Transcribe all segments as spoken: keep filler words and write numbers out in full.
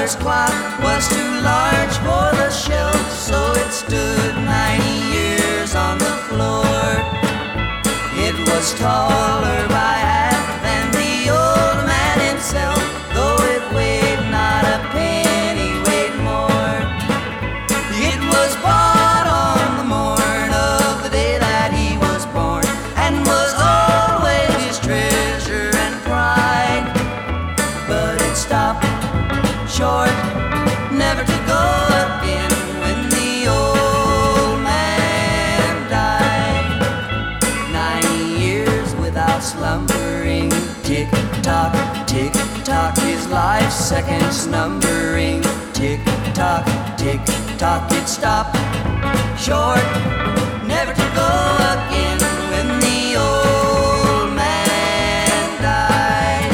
father's clock was too large for the shelf, so it stood ninety years on the floor. It was taller by half than the old man himself, though it weighed not a penny weight more. It was bought on the morn of the day that he was born, and was always his treasure and pride. But it stopped short, never to go again, when the old man died. Ninety years without slumbering, tick-tock, tick-tock, his life's seconds numbering. Tick-tock, tick-tock, it stopped short, never to go again, when the old man died.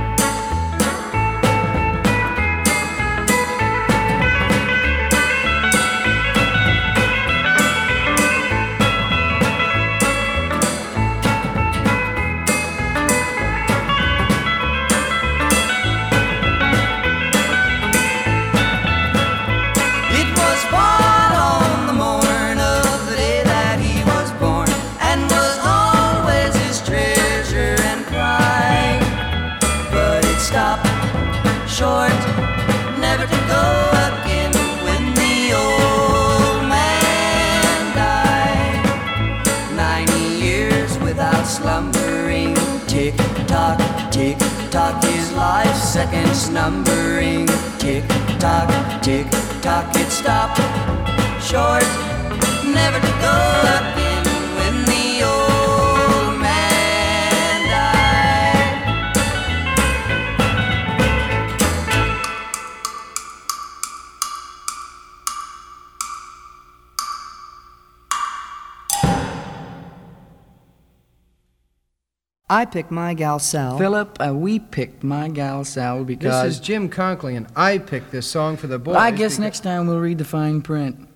It was bought on the morn of the day that he was born, and was always his treasure and pride. But it stopped short, never to go again, when the old man died. Ninety years without slumbering, tick-tock, tick-tock, his life's seconds numbering. Tick-tock, tick-tock, it stopped short, never to go again, when the old man died. I picked my gal Sal. Philip, uh, we picked My Gal Sal because... This is Jim Conklin, and I picked this song for the boys. I guess because- next time we'll read the fine print.